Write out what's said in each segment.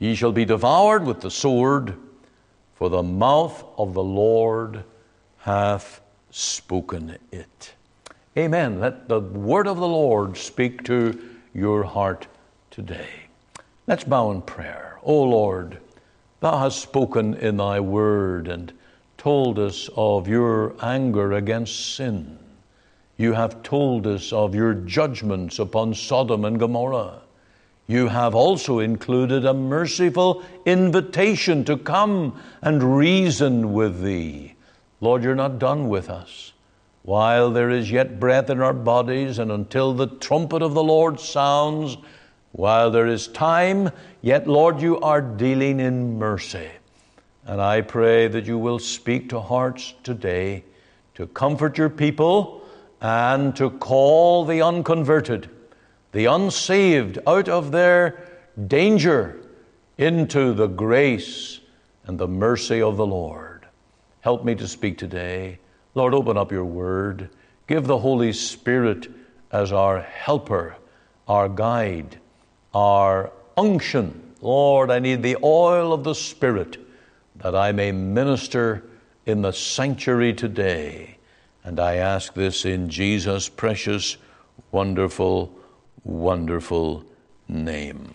Ye shall be devoured with the sword, for the mouth of the Lord hath spoken it. Amen. Let the word of the Lord speak to your heart today. Let's bow in prayer. O Lord, thou hast spoken in thy word and told us of your anger against sin. You have told us of your judgments upon Sodom and Gomorrah. You have also included a merciful invitation to come and reason with thee. Lord, you're not done with us. While there is yet breath in our bodies and until the trumpet of the Lord sounds, while there is time, yet, Lord, you are dealing in mercy. And I pray that you will speak to hearts today to comfort your people and to call the unconverted, the unsaved, out of their danger into the grace and the mercy of the Lord. Help me to speak today. Lord, open up your word. Give the Holy Spirit as our helper, our guide, our unction. Lord, I need the oil of the Spirit that I may minister in the sanctuary today. And I ask this in Jesus' precious, wonderful, wonderful name.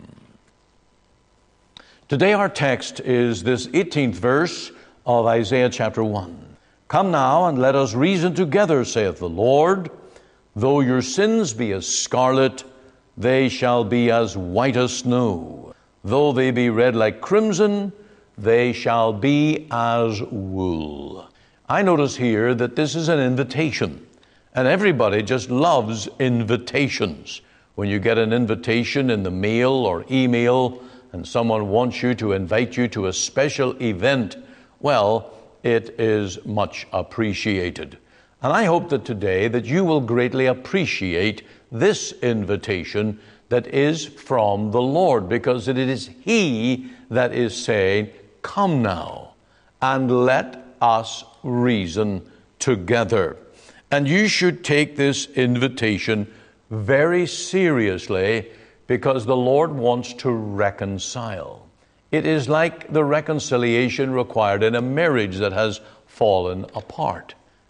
Today our text is this 18th verse of Isaiah chapter 1. Come now and let us reason together, saith the Lord. Though your sins be as scarlet, they shall be as white as snow. Though they be red like crimson, they shall be as wool. I notice here that this is an invitation, and everybody just loves invitations. When you get an invitation in the mail or email, and someone wants you to invite you to a special event, well, it is much appreciated. And I hope that today that you will greatly appreciate this invitation that is from the Lord, because it is He that is saying, come now and let us reason together. And you should take this invitation very seriously, because the Lord wants to reconcile. It is like the reconciliation required in a marriage that has fallen apart.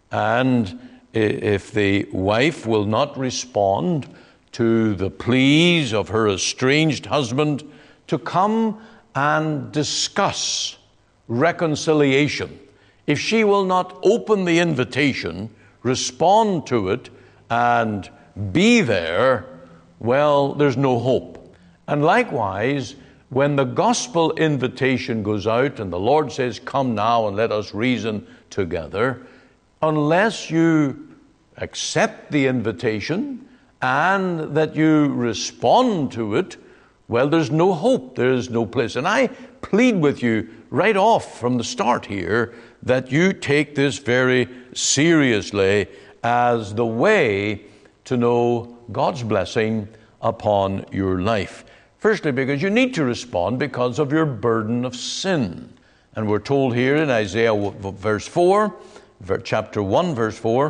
And if the wife will not respond to the pleas of her estranged husband to come and discuss reconciliation, if she will not open the invitation, respond to it, and be there, well, there's no hope. And likewise, when the gospel invitation goes out and the Lord says, come now and let us reason together, unless you accept the invitation and that you respond to it, well, there's no hope, there's no place. And I plead with you right off from the start here that you take this very seriously as the way to know God's blessing upon your life. Firstly, because you need to respond because of your burden of sin. And we're told here in Isaiah verse 4, chapter 1, verse 4,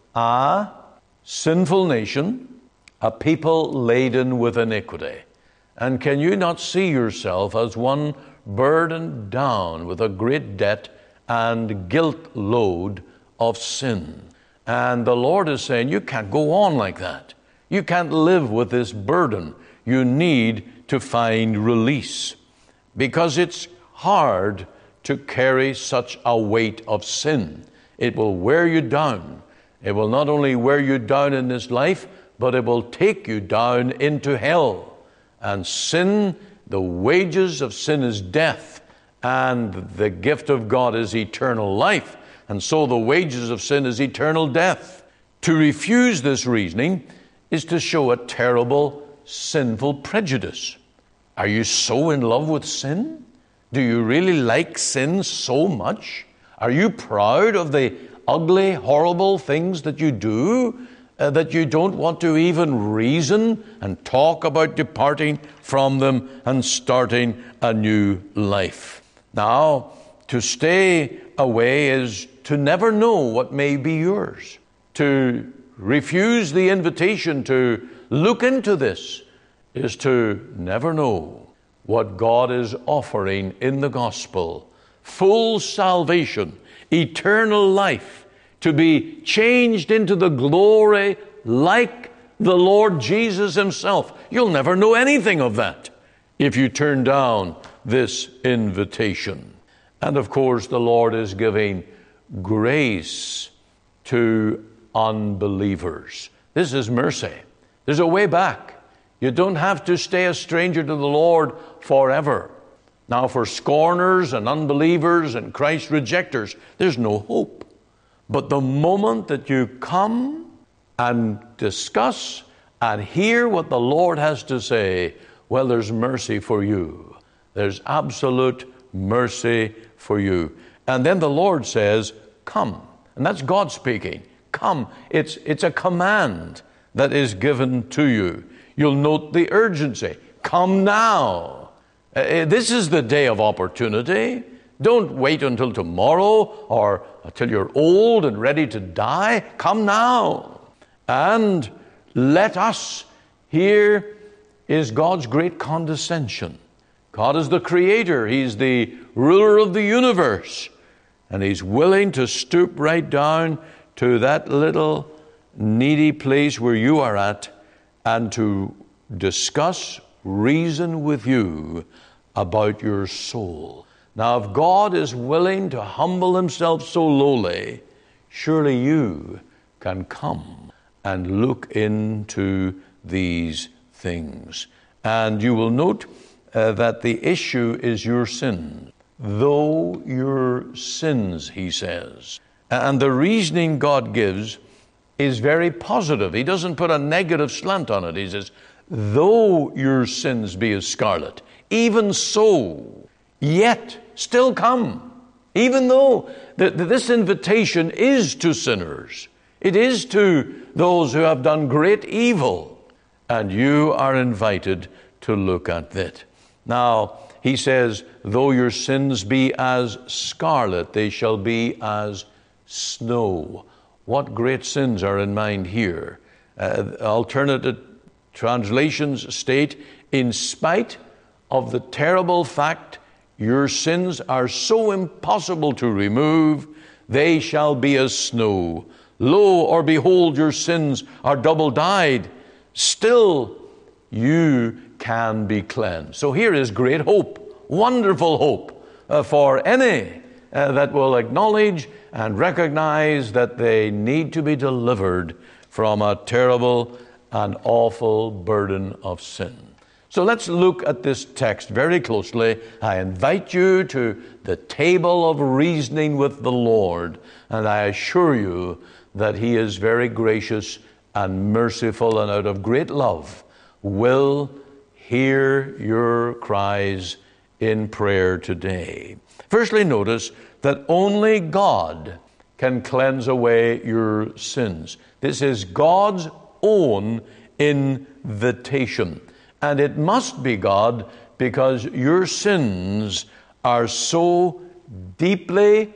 a sinful nation, a people laden with iniquity. And can you not see yourself as one burdened down with a great debt and guilt load of sin? And the Lord is saying, you can't go on like that. You can't live with this burden. You need to find release, because it's hard to carry such a weight of sin. It will wear you down. It will not only wear you down in this life, but it will take you down into hell. And sin, the wages of sin is death, and the gift of God is eternal life. And so the wages of sin is eternal death. To refuse this reasoning is to show a terrible, sinful prejudice. Are you so in love with sin? Do you really like sin so much? Are you proud of the ugly, horrible things that you do, that you don't want to even reason and talk about departing from them and starting a new life? Now, to stay away is to never know what may be yours. To refuse the invitation to look into this is to never know what God is offering in the gospel: full salvation, eternal life, to be changed into the glory like the Lord Jesus himself. You'll never know anything of that if you turn down this invitation. And of course, the Lord is giving grace to unbelievers. This is mercy. There's a way back. You don't have to stay a stranger to the Lord forever. Now, for scorners and unbelievers and Christ rejectors, there's no hope. But the moment that you come and discuss and hear what the Lord has to say, well, there's mercy for you. There's absolute mercy for you. And then the Lord says, come. And that's God speaking. Come. It's a command that is given to you. You'll note the urgency. Come now. This is the day of opportunity. Don't wait until tomorrow or until you're old and ready to die. Come now. And let us, here is God's great condescension. God is the creator. He's the ruler of the universe. And he's willing to stoop right down to that little needy place where you are at and to discuss, reason with you about your soul. Now, if God is willing to humble himself so lowly, surely you can come and look into these things. And you will note that the issue is your sin. Though your sins, he says. And the reasoning God gives is very positive. He doesn't put a negative slant on it. He says, though your sins be as scarlet, even so, yet still come. Even though this invitation is to sinners, it is to those who have done great evil, and you are invited to look at that. Now, he says, though your sins be as scarlet, they shall be as snow. What great sins are in mind here? Alternative translations state, in spite of the terrible fact your sins are so impossible to remove, they shall be as snow. Lo, or behold, your sins are double dyed. Still, you can be cleansed. So here is great hope, wonderful hope for any that will acknowledge and recognize that they need to be delivered from a terrible and awful burden of sin. So let's look at this text very closely. I invite you to the table of reasoning with the Lord, and I assure you that he is very gracious and merciful, and out of great love will hear your cries in prayer today. Firstly, notice that only God can cleanse away your sins. This is God's own invitation. And it must be God, because your sins are so deeply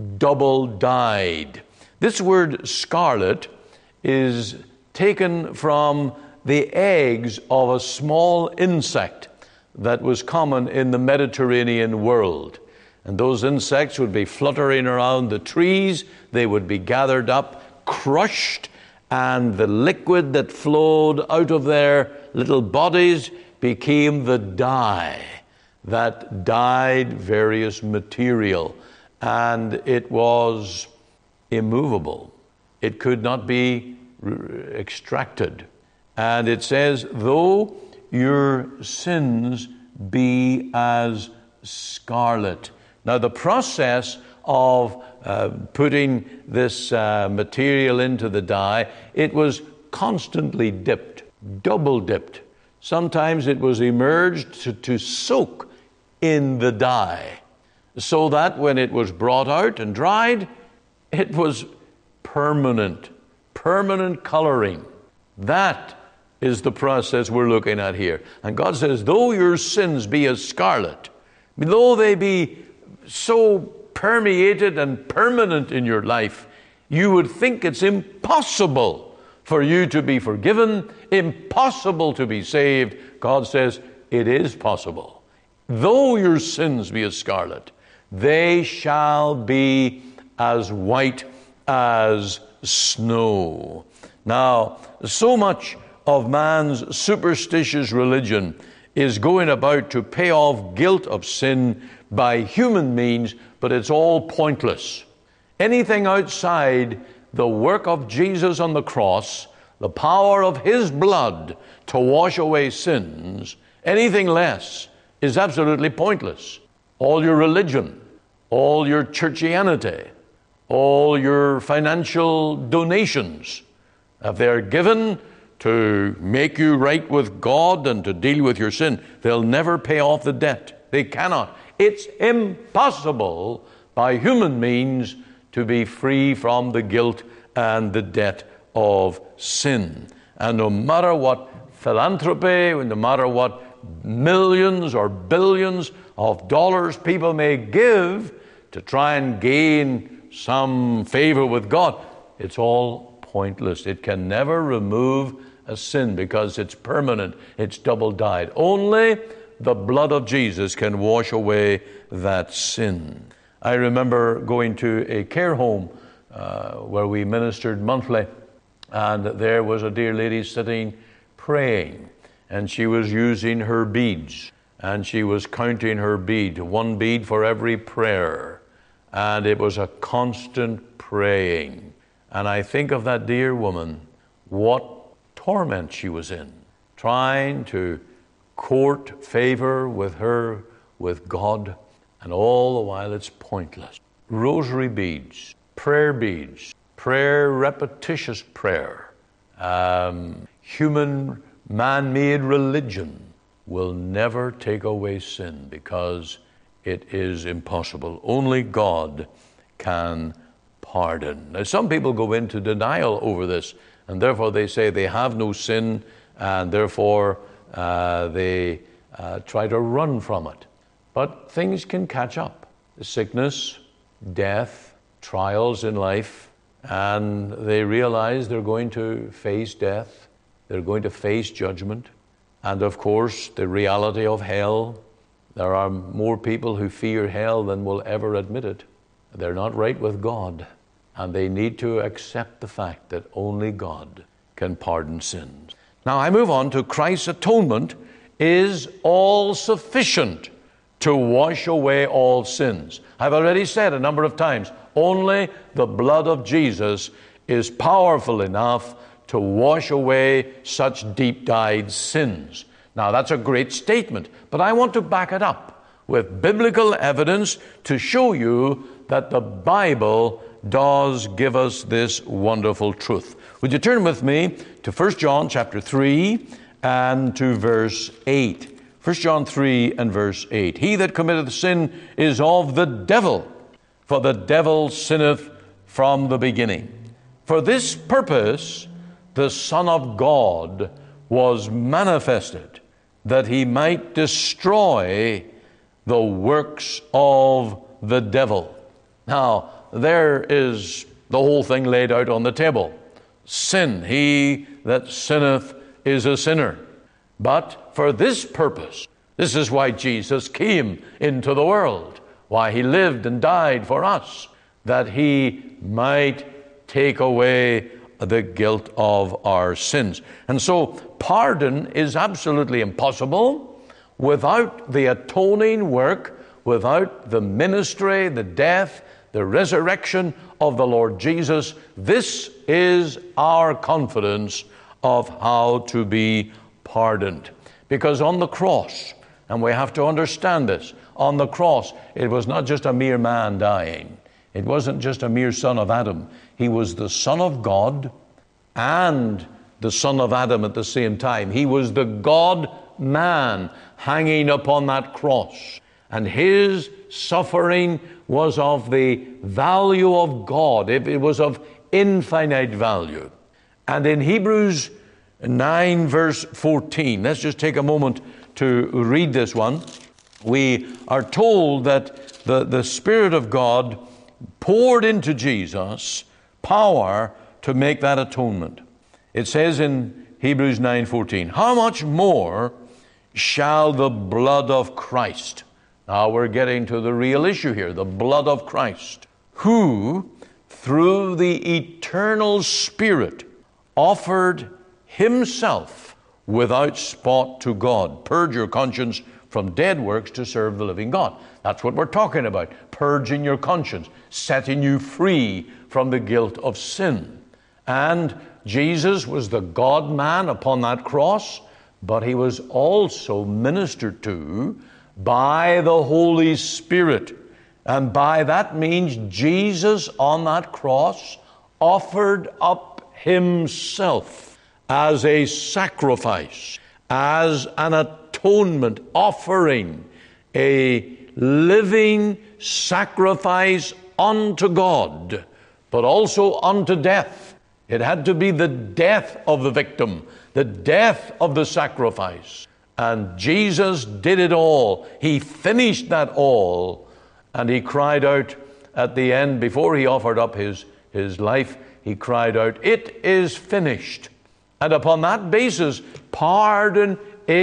double-dyed. This word scarlet is taken from the eggs of a small insect that was common in the Mediterranean world. And those insects would be fluttering around the trees. They would be gathered up, crushed, and the liquid that flowed out of their little bodies became the dye that dyed various material. And it was immovable. It could not be extracted. And it says, though your sins be as scarlet. Now, the process of putting this material into the dye, it was constantly dipped, double dipped. Sometimes it was immersed to soak in the dye, so that when it was brought out and dried, it was permanent coloring. That is the process we're looking at here. And God says, though your sins be as scarlet, though they be so permeated and permanent in your life, you would think it's impossible for you to be forgiven, impossible to be saved. God says, it is possible. Though your sins be as scarlet, they shall be as white as snow. Now, so much of man's superstitious religion is going about to pay off guilt of sin by human means, but it's all pointless. Anything outside the work of Jesus on the cross, the power of his blood to wash away sins, anything less is absolutely pointless. All your religion, all your churchianity, all your financial donations, if they're given to make you right with God and to deal with your sin, they'll never pay off the debt. They cannot. It's impossible by human means to be free from the guilt and the debt of sin. And no matter what philanthropy, no matter what millions or billions of dollars people may give to try and gain some favor with God, it's all pointless. It can never remove a sin because it's permanent, it's double-dyed. Only the blood of Jesus can wash away that sin. I remember going to a care home where we ministered monthly, and there was a dear lady sitting praying, and she was using her beads, and she was counting her bead, one bead for every prayer, and it was a constant praying. And I think of that dear woman, what torment she was in, trying to court favor with her, with God, and all the while it's pointless. Rosary beads, prayer, repetitious prayer, human man-made religion will never take away sin because it is impossible. Only God can pardon. Now, some people go into denial over this, and therefore they say they have no sin, and therefore they try to run from it. But things can catch up. Sickness, death, trials in life, and they realize they're going to face death, they're going to face judgment, and of course the reality of hell. There are more people who fear hell than will ever admit it. They're not right with God, and they need to accept the fact that only God can pardon sins. Now I move on to Christ's atonement is all sufficient to wash away all sins. I've already said a number of times, only the blood of Jesus is powerful enough to wash away such deep-dyed sins. Now, that's a great statement, but I want to back it up with biblical evidence to show you that the Bible does give us this wonderful truth. Would you turn with me to 1 John chapter 3 and to verse 8. 1 John 3 and verse 8. He that committeth sin is of the devil, for the devil sinneth from the beginning. For this purpose the Son of God was manifested, that he might destroy the works of the devil. Now, there is the whole thing laid out on the table. Sin, he that sinneth is a sinner. But for this purpose, this is why Jesus came into the world, why he lived and died for us, that he might take away the guilt of our sins. And so pardon is absolutely impossible without the atoning work, without the ministry, the death, the resurrection of the Lord Jesus. This is our confidence of how to be pardoned. Because on the cross, and we have to understand this, on the cross, it was not just a mere man dying. It wasn't just a mere son of Adam. He was the Son of God and the son of Adam at the same time. He was the God-man hanging upon that cross. And his suffering was of the value of God. It was of infinite value. And in Hebrews 9 verse 14, let's just take a moment to read this one. We are told that the Spirit of God poured into Jesus power to make that atonement. It says in Hebrews 9:14, how much more shall the blood of Christ. Now we're getting to the real issue here, the blood of Christ, who through the eternal Spirit offered himself without spot to God. Purge your conscience from dead works to serve the living God. That's what we're talking about. Purging your conscience, setting you free from the guilt of sin. And Jesus was the God-man upon that cross, but he was also ministered to by the Holy Spirit. And by that means, Jesus on that cross offered up himself as a sacrifice, as an atonement offering, a living sacrifice unto God, but also unto death. It had to be the death of the victim, the death of the sacrifice. And Jesus did it all. He finished that all. And he cried out at the end, before he offered up his life, he cried out, "It is finished." And upon that basis, pardon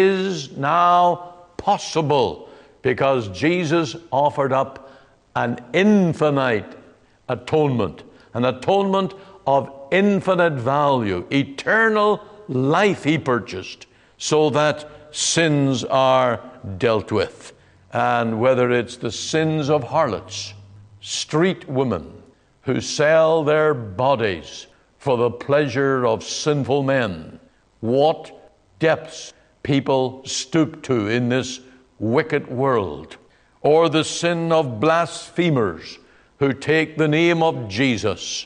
is now possible, because Jesus offered up an infinite atonement, an atonement of infinite value, eternal life he purchased, so that sins are dealt with. And whether it's the sins of harlots, street women who sell their bodies for the pleasure of sinful men, what depths people stoop to in this wicked world, or the sin of blasphemers who take the name of Jesus,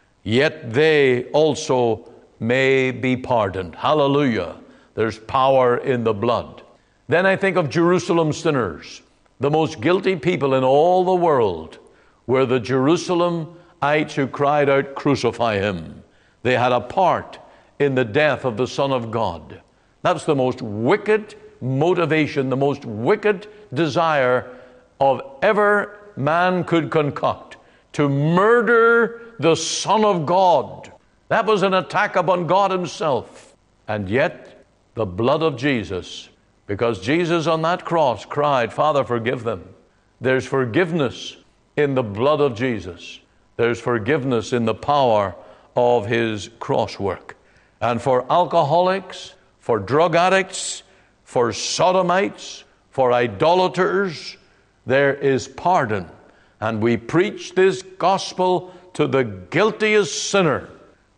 yet they also may be pardoned. Hallelujah. There's power in the blood. Then I think of Jerusalem sinners. The most guilty people in all the world were the Jerusalemites who cried out, "Crucify him." They had a part in the death of the Son of God. That's the most wicked motivation, the most wicked desire of ever man could concoct, to murder the Son of God. That was an attack upon God himself. And yet, the blood of Jesus, because Jesus on that cross cried, "Father, forgive them." There's forgiveness in the blood of Jesus. There's forgiveness in the power of his cross work. And for alcoholics, for drug addicts, for sodomites, for idolaters, there is pardon. And we preach this gospel to the guiltiest sinner.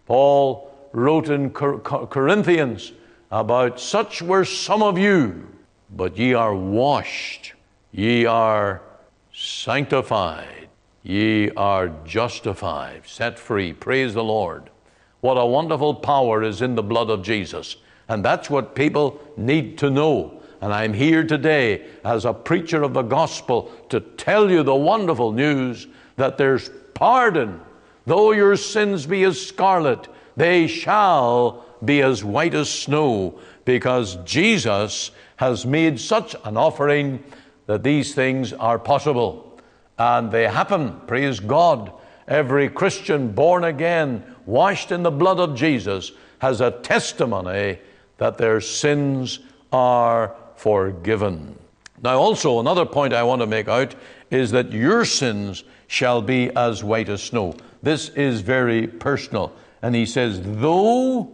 Paul wrote in Corinthians about, "Such were some of you, but ye are washed, ye are sanctified, ye are justified," set free. Praise the Lord. What a wonderful power is in the blood of Jesus. And that's what people need to know. And I'm here today as a preacher of the gospel to tell you the wonderful news that there's pardon. Though your sins be as scarlet, they shall be as white as snow, because Jesus has made such an offering that these things are possible. And they happen, praise God. Every Christian born again, washed in the blood of Jesus, has a testimony that their sins are forgiven. Now also, another point I want to make out is that your sins shall be as white as snow. This is very personal. And he says, though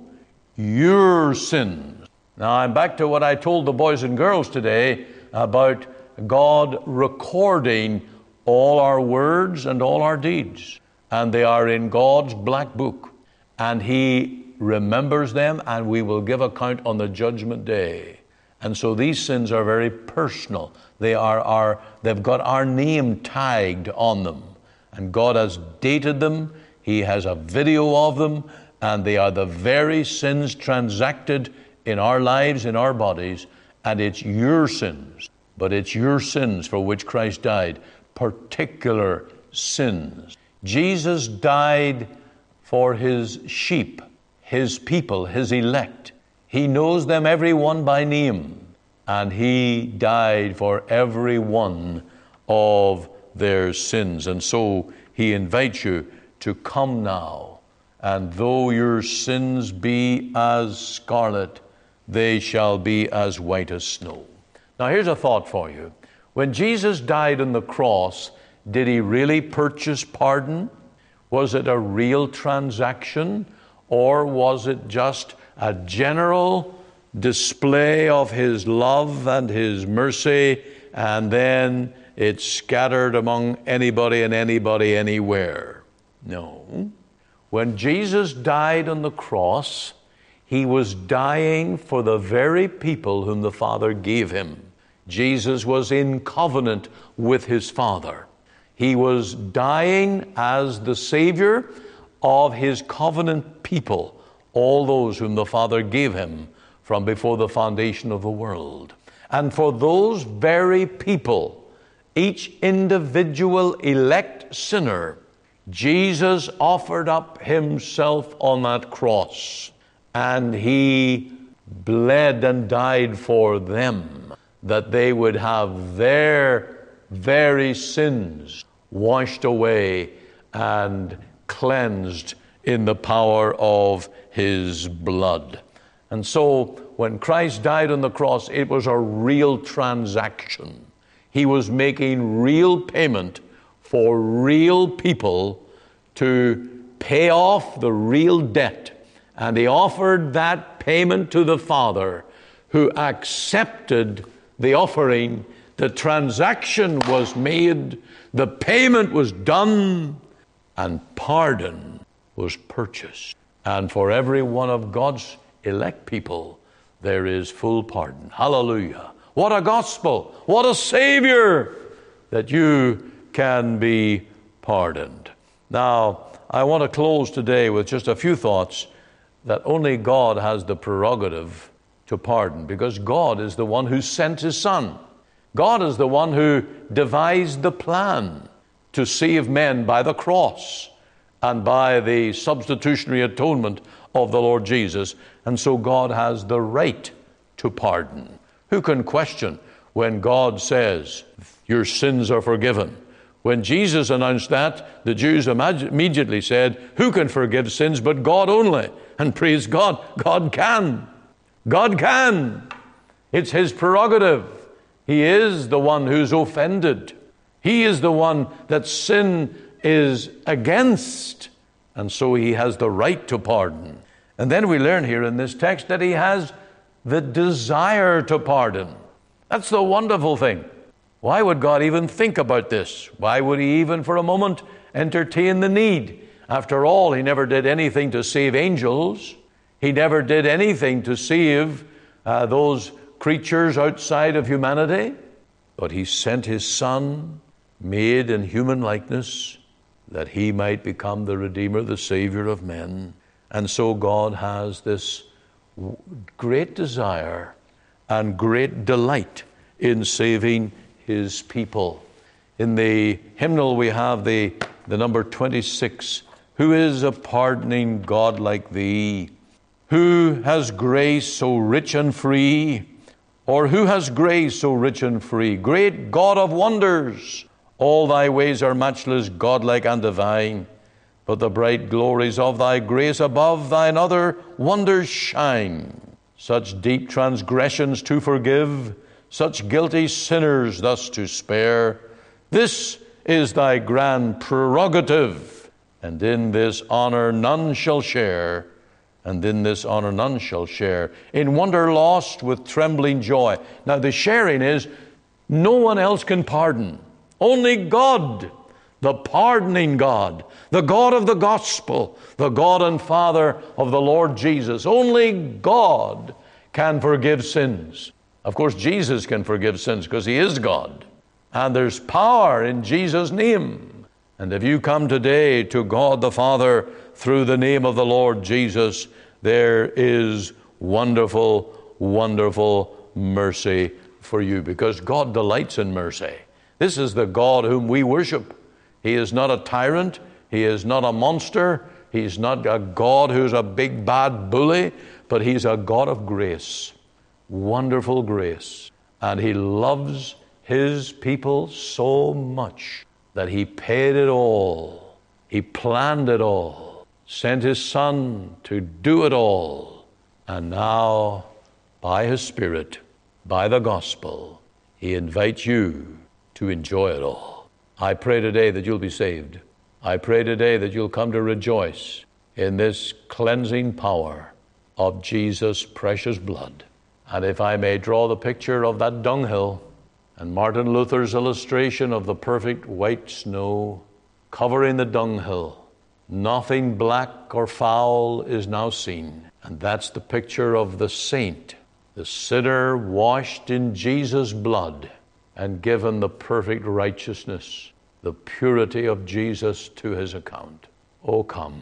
your sins. Now I'm back to what I told the boys and girls today about God recording all our words and all our deeds. And they are in God's black book. And he remembers them, and we will give account on the judgment day. And so these sins are very personal. They've got our name tagged on them. And God has dated them. He has a video of them. And they are the very sins transacted in our lives, in our bodies. And it's your sins. But it's your sins for which Christ died. Particular sins. Jesus died for his sheep, his people, his elect. He knows them every one by name. And he died for every one of their sins. And so he invites you to come now. And though your sins be as scarlet, they shall be as white as snow. Now here's a thought for you. When Jesus died on the cross, did he really purchase pardon? Was it a real transaction, or was it just a general display of his love and his mercy, and then it's scattered among anybody and anybody anywhere? No. When Jesus died on the cross, he was dying for the very people whom the Father gave him. Jesus was in covenant with his Father. He was dying as the Savior of his covenant people, all those whom the Father gave him from before the foundation of the world. And for those very people, each individual elect sinner, Jesus offered up himself on that cross, and he bled and died for them, that they would have their very sins washed away and cleansed in the power of his blood. And so when Christ died on the cross, it was a real transaction. He was making real payment for real people to pay off the real debt. And he offered that payment to the Father, who accepted the offering. The transaction was made, the payment was done, and pardon was purchased. And for every one of God's elect people, there is full pardon. Hallelujah. What a gospel. What a Savior, that you can be pardoned. Now, I want to close today with just a few thoughts that only God has the prerogative to pardon, because God is the one who sent his Son. God is the one who devised the plan to save men by the cross and by the substitutionary atonement of the Lord Jesus. And so God has the right to pardon. Who can question when God says, your sins are forgiven? When Jesus announced that, the Jews immediately said, who can forgive sins but God only? And praise God, God can. God can. It's his prerogative. He is the one who's offended. He is the one that sin is against. And so he has the right to pardon. And then we learn here in this text that he has the desire to pardon. That's the wonderful thing. Why would God even think about this? Why would he even for a moment entertain the need? After all, he never did anything to save angels. He never did anything to save those creatures outside of humanity. But he sent his Son, made in human likeness, that he might become the Redeemer, the Savior of men. And so God has this great desire and great delight in saving his people. In the hymnal we have the number 26, who is a pardoning God like thee? Who has grace so rich and free? Or who has grace so rich and free? Great God of wonders, all thy ways are matchless, godlike and divine. But the bright glories of thy grace above thine other wonders shine. Such deep transgressions to forgive, such guilty sinners thus to spare. This is thy grand prerogative, and in this honor none shall share. And in this honor none shall share. In wonder lost with trembling joy. Now the sharing is, no one else can pardon. Only God, the pardoning God, the God of the gospel, the God and Father of the Lord Jesus. Only God can forgive sins. Of course, Jesus can forgive sins because he is God. And there's power in Jesus' name. And if you come today to God the Father through the name of the Lord Jesus, there is wonderful, wonderful mercy for you, because God delights in mercy. This is the God whom we worship. He is not a tyrant. He is not a monster. He's not a God who's a big bad bully, but he's a God of grace, wonderful grace. And he loves his people so much that he paid it all. He planned it all, sent his Son to do it all. And now, by his Spirit, by the gospel, He invites you to enjoy it all. I pray today that you'll be saved. I pray today that you'll come to rejoice in this cleansing power of Jesus' precious blood. And if I may draw the picture of that dunghill and Martin Luther's illustration of the perfect white snow covering the dunghill, nothing black or foul is now seen. And that's the picture of the saint, the sinner washed in Jesus' blood and given the perfect righteousness, the purity of Jesus to his account. Oh, come,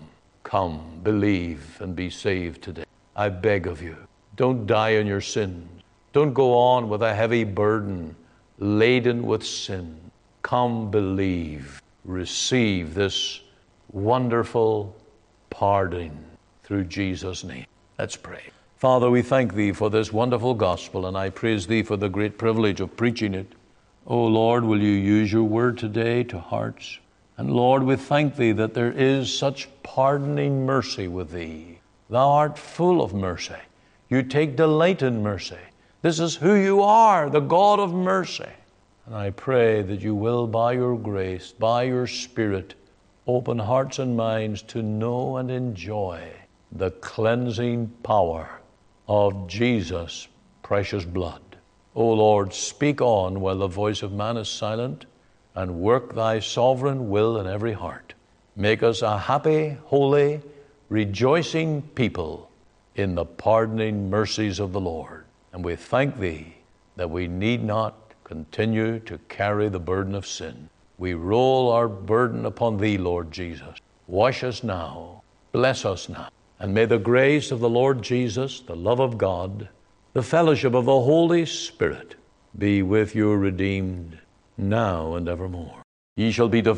believe and be saved today. I beg of you, don't die in your sins. Don't go on with a heavy burden, laden with sin. Come, believe, receive this wonderful pardon through Jesus' name. Let's pray. Father, we thank thee for this wonderful gospel, and I praise thee for the great privilege of preaching it. Oh Lord, will you use your word today to hearts? And Lord, we thank thee that there is such pardoning mercy with thee. Thou art full of mercy. You take delight in mercy. This is who you are, the God of mercy. And I pray that you will, by your grace, by your Spirit, open hearts and minds to know and enjoy the cleansing power of Jesus' precious blood. O Lord, speak on while the voice of man is silent, and work thy sovereign will in every heart. Make us a happy, holy, rejoicing people in the pardoning mercies of the Lord. And we thank thee that we need not continue to carry the burden of sin. We roll our burden upon thee, Lord Jesus. Wash us now, bless us now, and may the grace of the Lord Jesus, the love of God, the fellowship of the Holy Spirit be with your redeemed now and evermore. Ye shall be